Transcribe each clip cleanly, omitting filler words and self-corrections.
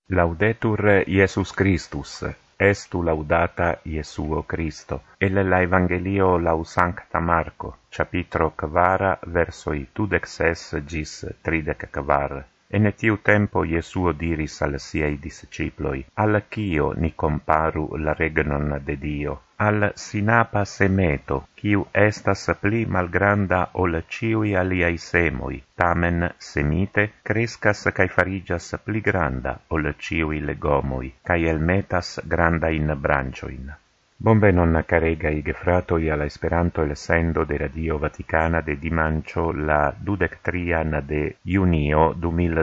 Laudetur Iesus Christus, estu laudata Iesuo Christo. El la Evangelio lau Sancta Marco, capitro 4, versoi 26 gis 34. En tiu tempo Iesuo diris al siei disciploi, al cio ni comparu la regnon de Dio? Al sinapa semeto, quiu estas pli malgranda ol ciui aliai semoi, tamen semite crescas cae farigas pli granda ol ciui legomoi, cae elmetas grandain brancioin. Bonvenon caregai gefratoi alla Esperanto el sendo de Radio Vaticana de dimancio la 23 de junio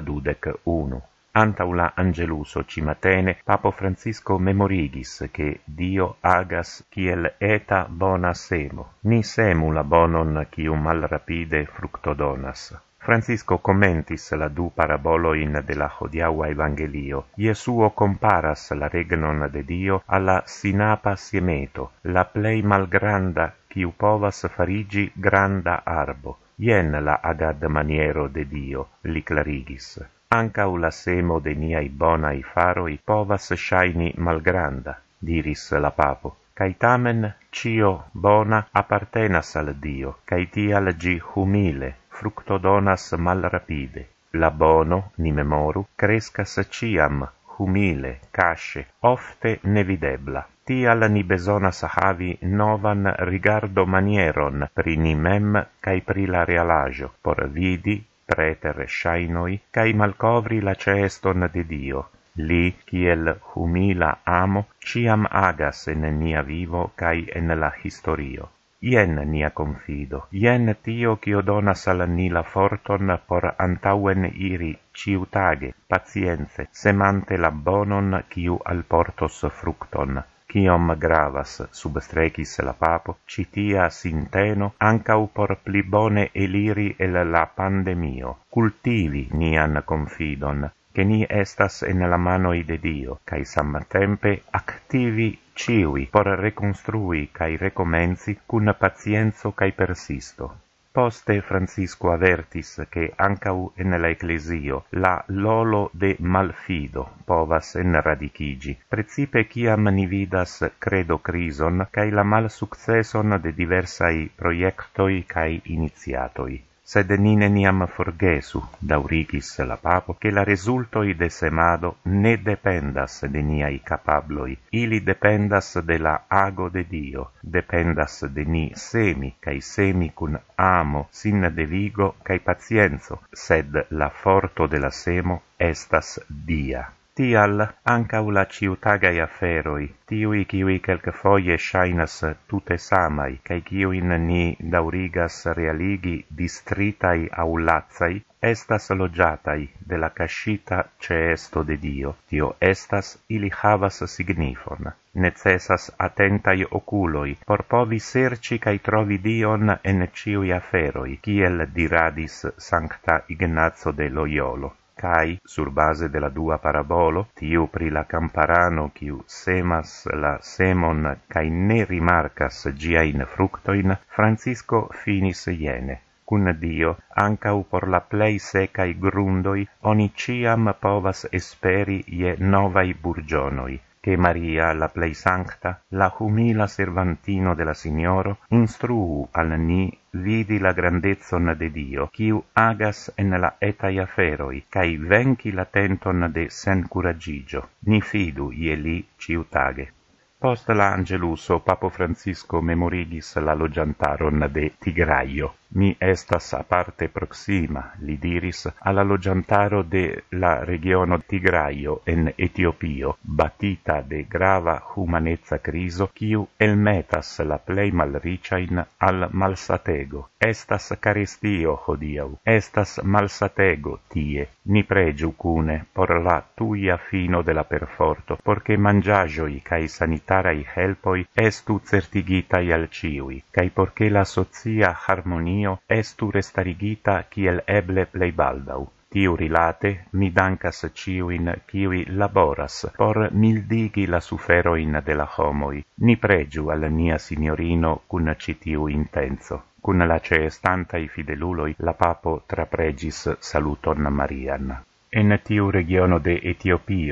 2021. Antaula Angeluso cimatene, Papo Francisco memorigis che Dio agas kiel eta bona semo, ni semu la bonon quium mal rapide fructo donas. Francisco commentis la du paraboloin de la hodiaua Evangelio. Iesuo comparas la regnon de Dio alla sinapa siemeto, la plei malgranda quiu povas farigi granda arbo. Ien la agad maniero de Dio, li clarigis. Ancau la semo de niai bonai faroi povas shaini malgranda, diris la papo. Cai tamen cio bona appartenas al Dio, cai tial gi humile, fructo donas mal rapide. La bono, ni memoru, crescas ciam, humile, casce, ofte nevidebla. Tial ni besonas havi novan rigardo manieron pri ni mem cae pri la realagio, por vidi, preter shainoi, cae malcovri la ceeston de Dio. Li, kiel humila amo, ciam agas en nia vivo cae en la historio. Ien nia confido, ien tio cio donas al ni la forton por antauen iri ciutage, pacienze, semante la bonon quiu alportos fructon. Ciom gravas, substrecis la papo, citia sinteno, ancau por pli bone eliri el la pandemio. Cultivi nian confidon, che ni estas en la manoi de Dio, cae samtempe activi ciui por reconstrui cae recomenzi cun pacienzo cae persisto. Poste Francisco avertis che ancau en la ecclesio la lolo de malfido povas enradicigi, precipe ciam ni vidas credo crison cae la mal successon de diversai proiectoi cae iniziatoi. Sed ni neniam forgesu, daurigis la papo, che la resultoi de semado ne dependas de niai capabloi, ili dependas de la ago de Dio, dependas de ni semi, cae semi cun amo, sin devigo, cae pacienzo, sed la forto de la semo estas dia. Tial, ancau la ciutagai afferoi, tiui kiui quelque foie shainas tute samai, cae kiuin ni daurigas realigi distritai aulazzai, estas logiatai de la cascita ceesto de Dio. Tio estas, ili havas signifon. Necessas attentai oculoi, por povi serci cae trovi Dion en ciui afferoi, kiel diradis Sancta Ignazio de Loiolo. Cai, sur base de la dua parabolo, tiu pri la camparano quiu semas la semon cae ne rimarcas giain fructoin, Francisco finis iene. Cun Dio, ancau por la plei secai grundoi, oni ciam povas esperi ie novai burgionoi, che Maria, la plei sancta, la humila servantino de la Signoro, instruu al ni vidi la grandezzon de Dio, quiu agas en la etai aferoi, cae venci la tenton de sen curagigio. Ni fidu ie li ciutage. Post la Angeluso, Papo Francisco memorigis la logiantaron de Tigraio. Mi estas aparte proxima, li diris, alla logiantaro de la regiono Tigraio en Etiopio, batita de grava humanezza criso, quiu elmetas la plei malriciain al malsatego. Estas carestio hodiau, estas malsatego tie. Ni pregiu cune por la tuia fino de la perforto, porche mangiagioi cae sanitarai helpoi estu certigitai al ciui, cae porche la socia harmonia estu restarigita kiel eble plei baldau. Tiu rilate mi dancas ciuin kiui laboras por mildigi la suferoin de la homoi. Ni pregiu al nia signorino cun citiu intenso. Cun la ceestantai fideluloi la papo trapregis saluton Marian. En tiu regiono de Etiopio,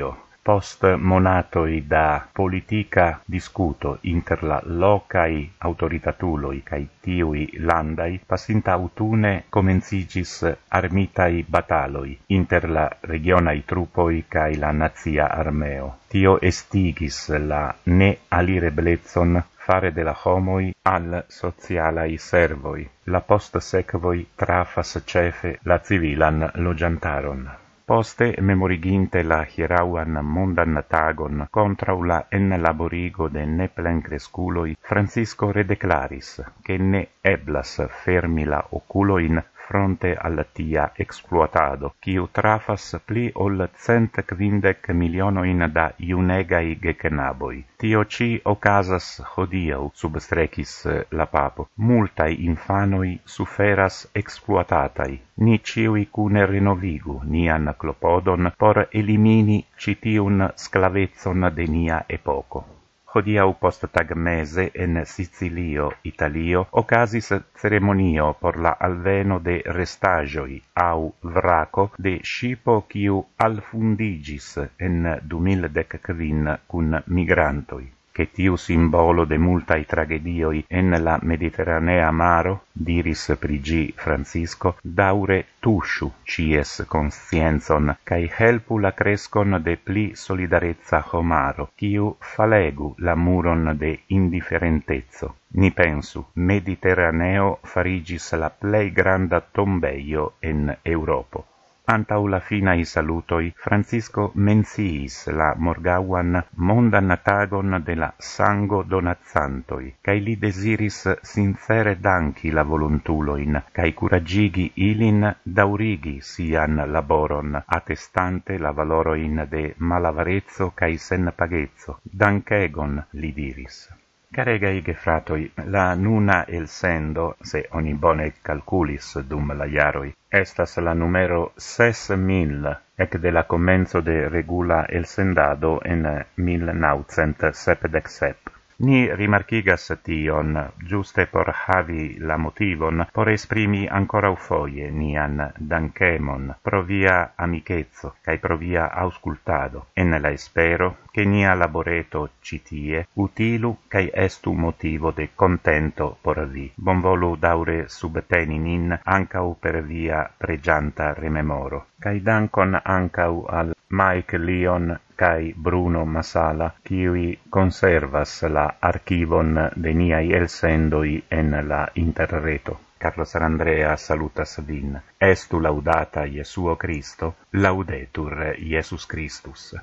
Post monatoi da politica discuto inter la locai autoritatuloi cae tiui landai, passinta autune comencigis armitai bataloi inter la regionai trupoi cae la nazia armeo. Tio estigis la ne alireblezzon fare de la homoi al socialai servoi. La post sequoi trafas cefe la civilan logiantaron. Poste, memoriginte la hierauan mondan tagon contra la enlaborigo de neplen cresculoi, Francisco redeclaris che ne eblas fermi la oculoin fronte al tia exploatado, quiu trafas pli ol 150 milionoin da iunegai gecenaboi. Tio ci ocasas hodiau, substrecis la papo. Multai infanoi suferas exploatatai. Ni ciui cune renovigu nian clopodon por elimini citiun sclavezzon de nia epoco. Hodiau post tag mese en Sicilio, Italio, ocasis ceremonio por la alveno de restagioi au vraco de scipo quiu alfundigis en 2015 cun migrantoi. Che tiu simbolo de multai tragedioi en la Mediterranea maro, diris prigi Francisco, daure tusciu cies conscienzon, cae helpu la crescon de pli solidarezza homaro, quiu falegu la muron de indifferentezzo. Ni pensu, Mediterraneo farigis la plei granda tombeio en Europo. Antau la finae salutoi, Francisco menciis la morgauan mondan tagon de la sango donazzantoi, cae li desiris sincere danki la voluntuloin, cae curagigi ilin daurigi sian laboron, attestante la valoroin de malavarezzo cae senpagezzo. Dankegon, li diris. Caregai gefratoi, la nuna elsendo, se oni bone calculis dum la jaroi, estas la numero 6000, ec de la comenzo de regula elsendado en 1977. Ni rimarcigas tion, giuste por havi la motivon, por esprimi ancora ufoie nian dankemon, pro via amicezzo, cae pro via auscultado, en la espero, che nia laboreto citie utilu cae estu motivo de contento por vi. Bonvolu daure subteni nin ancau per via pregianta rememoro. Cae dankon ancau al Mike Leon cae Bruno Masala, kiui conservas la archivon de niai elsendoi en la interreto. Carlos Andrea salutas vin. Estu laudata Iesuo Christo, laudetur Iesus Christus.